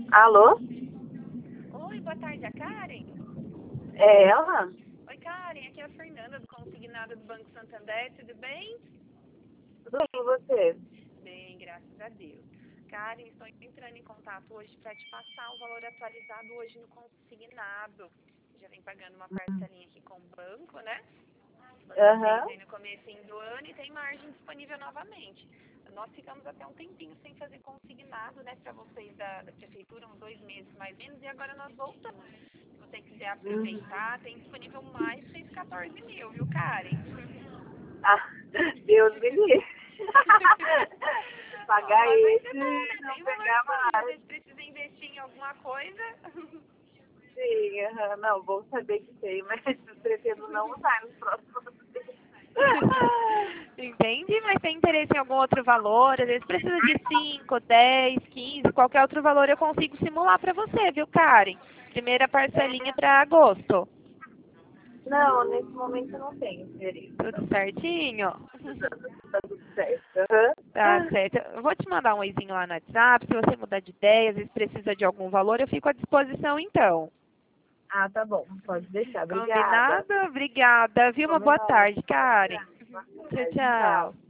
Alô? Oi, boa tarde, a Karen? É ela? Oi, Karen, aqui é a Fernanda do Consignado do Banco Santander, tudo bem? Tudo bem, e você? Bem, graças a Deus. Karen, estou entrando em contato hoje para te passar o valor atualizado hoje no Consignado. Já vem pagando uma parcelinha aqui com o banco, né? Você fez Aham. aí no comecinho do ano e tem margem disponível novamente. Nós ficamos até um tempinho sem fazer consignado, né, para vocês da prefeitura, uns 2 meses mais ou menos, e agora nós voltamos. Se você quiser Uhum. aproveitar, tem disponível mais 114 mil, viu, Karen? Ah, Deus me livre. Ó, Pagar mas vai ser esse bom, e né? não Tem valor pegar disponível, às mais. vezes precisa investir em alguma coisa. Sim, aham. Não, bom saber que tem, mas pretendo não usar nos próximos meses. Entendi, mas tem interesse em algum outro valor? Às vezes precisa de 5, 10, 15, qualquer outro valor eu consigo simular para você, viu, Karen? Primeira parcelinha para agosto. Não, nesse momento eu não tenho interesse. Tudo certinho? Tá tudo certo. Aham. Tá certo. Eu vou te mandar um oizinho lá no WhatsApp. Se você mudar de ideia, às vezes precisa de algum valor, eu fico à disposição então. Ah, tá bom. Pode deixar. Obrigada. Combinado? Obrigada. Viu? Uma boa Combinado. tarde, Karen. Boa Tchau, tarde. Tchau. tchau.